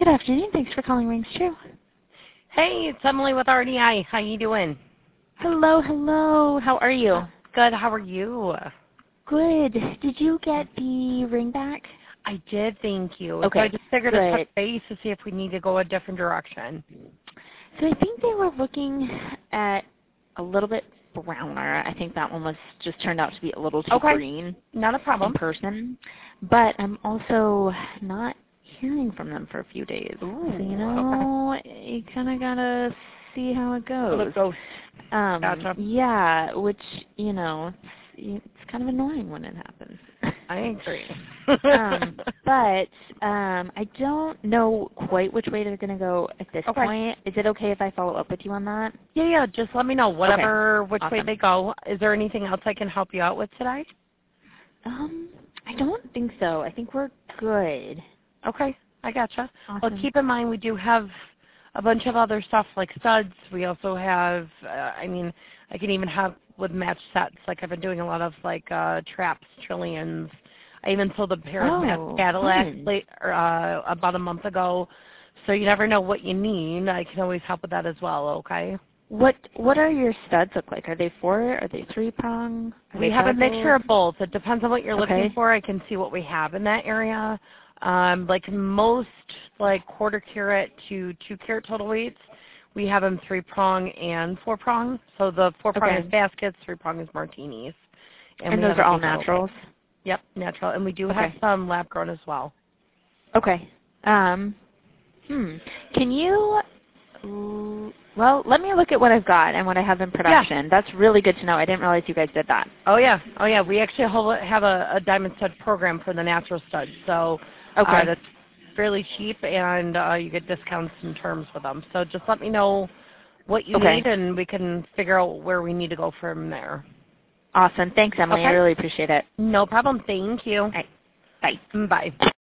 Good afternoon. Thanks for calling Rings True. Hey, it's Emily with RDI. How you doing? Hello, hello. How are you? Good. How are you? Good. Did you get the ring back? I did, thank you. Okay, So I just figured to good. touch base to see if we need to go a different direction. So I think they were looking at a little bit browner. I think that one was just turned out to be a little too green. Not a problem. In person. But I'm also not hearing from them for a few days. Ooh, so, you kind of got to see how it goes. Gotcha. Yeah, which, it's kind of annoying when it happens. I agree. But I don't know quite which way they're going to go at this point. Is it okay if I follow up with you on that? Yeah, just let me know. Which way they go. Is there anything else I can help you out with today? I don't think so. I think we're good. Okay, I gotcha. Awesome. Well, keep in mind we do have a bunch of other stuff like studs. We also have, I can even have with match sets. Like I've been doing a lot of like traps, trillions. I even sold a pair of match Cadillacs about a month ago. So you never know what you need. I can always help with that as well, okay? What are your studs look like? Are they 4? Are they 3-prong? We have a mixture of both. It depends on what you're looking for. I can see what we have in that area. Like most quarter carat to 2 carat total weights, we have them 3-prong and 4-prong. So the 4-prong is baskets, 3-prong is martinis. And those are all naturals? Yep, natural. And we do have some lab grown as well. Okay. Can you... Well, let me look at what I've got and what I have in production. Yeah. That's really good to know. I didn't realize you guys did that. Oh, yeah. We actually have a diamond stud program for the natural studs. So that's fairly cheap, and you get discounts and terms with them. So just let me know what you need, and we can figure out where we need to go from there. Awesome. Thanks, Emily. I really appreciate it. No problem. Thank you. All right. Bye. Bye.